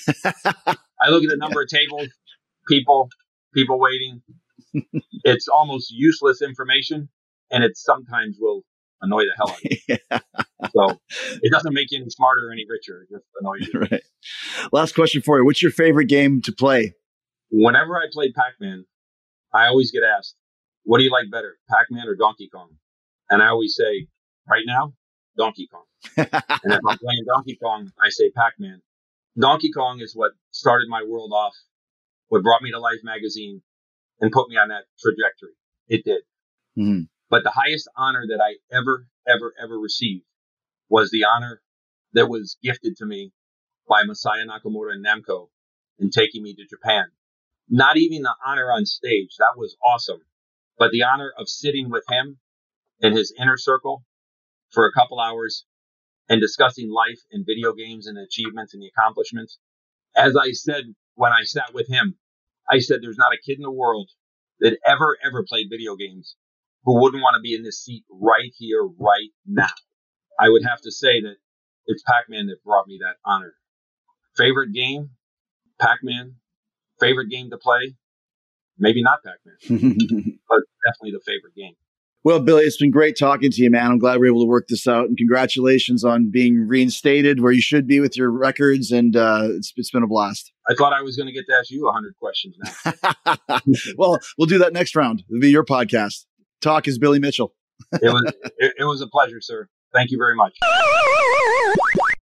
I look at the number of tables, people waiting. It's almost useless information, and it sometimes will annoy the hell out of you. Yeah. So it doesn't make you any smarter or any richer. It just annoys you. Right. Last question for you. What's your favorite game to play? Whenever I play Pac-Man, I always get asked, what do you like better, Pac-Man or Donkey Kong? And I always say, right now, Donkey Kong. And if I'm playing Donkey Kong, I say Pac-Man. Donkey Kong is what started my world off, what brought me to Life magazine and put me on that trajectory. It did. Mm-hmm. But the highest honor that I ever received was the honor that was gifted to me by Masaya Nakamura and Namco in taking me to Japan. Not even the honor on stage. That was awesome. But the honor of sitting with him in his inner circle for a couple hours and discussing life and video games and the achievements and the accomplishments. As I said, when I sat with him, I said, there's not a kid in the world that ever played video games who wouldn't want to be in this seat right here, right now. I would have to say that it's Pac-Man that brought me that honor. Favorite game? Pac-Man. Favorite game to play? Maybe not Pac-Man, but definitely the favorite game. Well, Billy, it's been great talking to you, man. I'm glad we're able to work this out, and congratulations on being reinstated where you should be with your records. And it's been a blast. I thought I was going to get to ask you 100 questions now. Well, we'll do that next round. It'll be your podcast. Talk is Billy Mitchell. It was a pleasure, sir. Thank you very much.